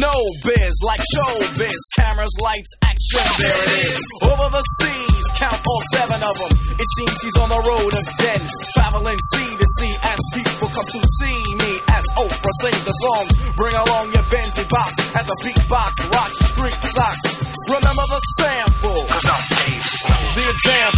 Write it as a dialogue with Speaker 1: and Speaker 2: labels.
Speaker 1: no biz, like showbiz. Cameras, lights, action, there it is. Over the seas, count all 7 of them. It seems he's on the road again, traveling sea to sea as people come to see me. As Oprah sings the songs, bring along your Benzie box as the beatbox rocks your street socks. Remember the sample, the example.